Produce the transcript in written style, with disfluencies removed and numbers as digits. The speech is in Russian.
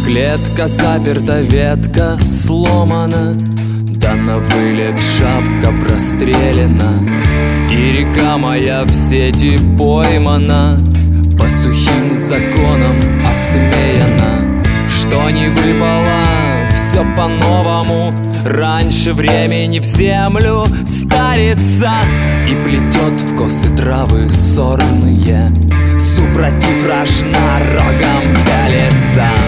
Клетка заперта, ветка сломана, да на вылет шапка прострелена. И река моя в сети поймана, по сухим законам осмеяна. Что не выпало, все по-новому. Раньше времени в землю старится и плетет в косы травы сорные. Супротив рожна рогом пялится.